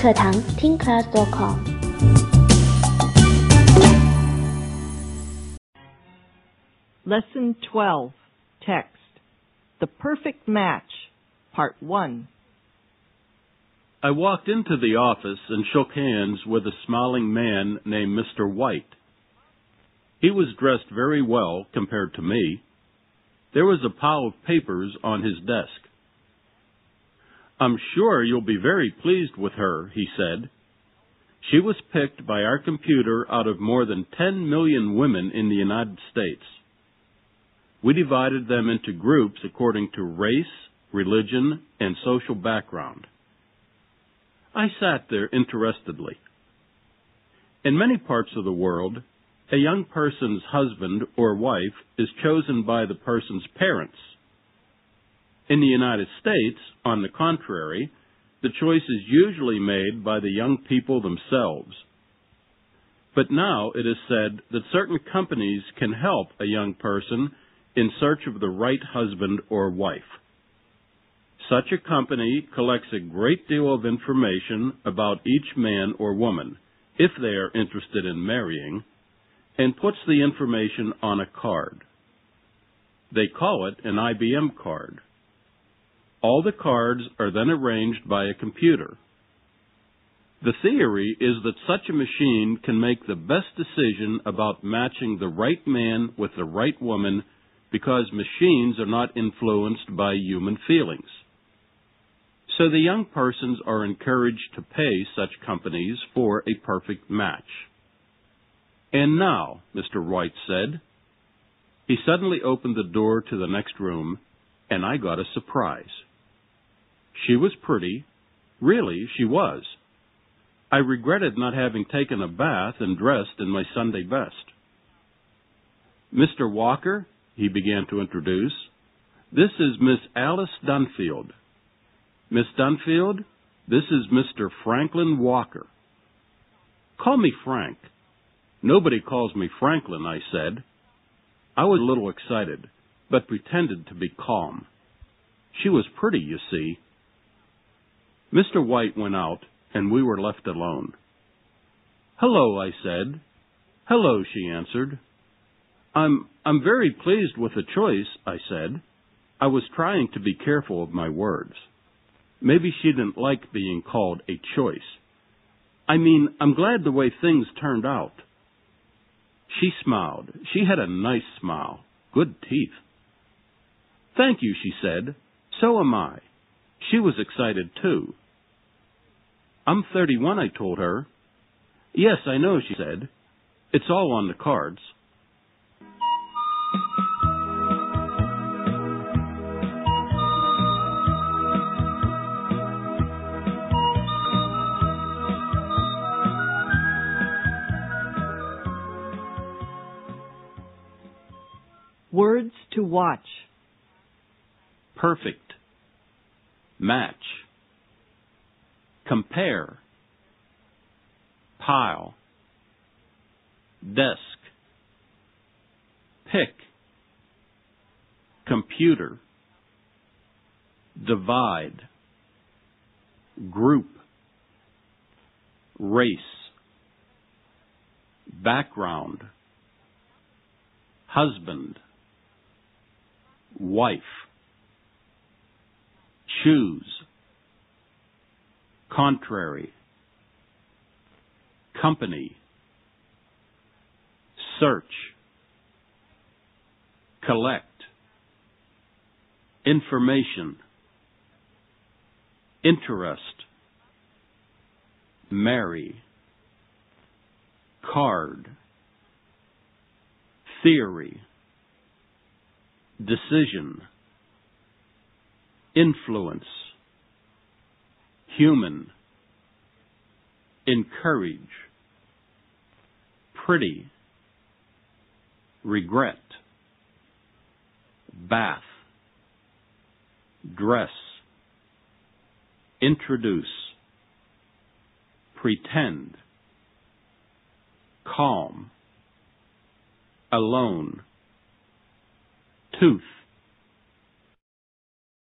课堂 teenclass.com。 Lesson 12, Text, The Perfect Match, Part 1. I walked into the office and shook hands with a smiling man named Mr. White. He was dressed very well compared to me. There was a pile of papers on his desk. "I'm sure you'll be very pleased with her," he said. "She was picked by our computer out of more than 10 million women in the United States. We divided them into groups according to race, religion, and social background." I sat there interestedly. In many parts of the world, a young person's husband or wife is chosen by the person's parents. In the United States, on the contrary, the choice is usually made by the young people themselves. But now it is said that certain companies can help a young person in search of the right husband or wife. Such a company collects a great deal of information about each man or woman, if they are interested in marrying, and puts the information on a card. They call it an IBM card. All the cards are then arranged by a computer. The theory is that such a machine can make the best decision about matching the right man with the right woman because machines are not influenced by human feelings. So the young persons are encouraged to pay such companies for a perfect match. "And now," Mr. White said. He suddenly opened the door to the next room, and I got a surprise. She was pretty. Really, she was. I regretted not having taken a bath and dressed in my Sunday best. "Mr. Walker," he began to introduce, "this is Miss Alice Dunfield. Miss Dunfield, this is Mr. Franklin Walker." "Call me Frank." "Nobody calls me Franklin," I said. I was a little excited, but pretended to be calm. She was pretty, you see. Mr. White went out, and we were left alone. "Hello," I said. "Hello," she answered. I'm very pleased with the choice," I said. I was trying to be careful of my words. Maybe she didn't like being called a choice. "I mean, I'm glad the way things turned out." She smiled. She had a nice smile. Good teeth. "Thank you," she said. "So am I." She was excited, too. "I'm 31, I told her. "Yes, I know," she said. "It's all on the cards." Words to watch. Perfect. Match. Compare. Pile. Desk. Pick. Computer. Divide. Group. Race. Background. Husband. Wife. Choose. Contrary. Company. Search. Collect. Information. Interest. Marry. Card. Theory. Decision. Influence. Human. Encourage. Pretty. Regret. Bath. Dress. Introduce. Pretend. Calm. Alone. Tooth.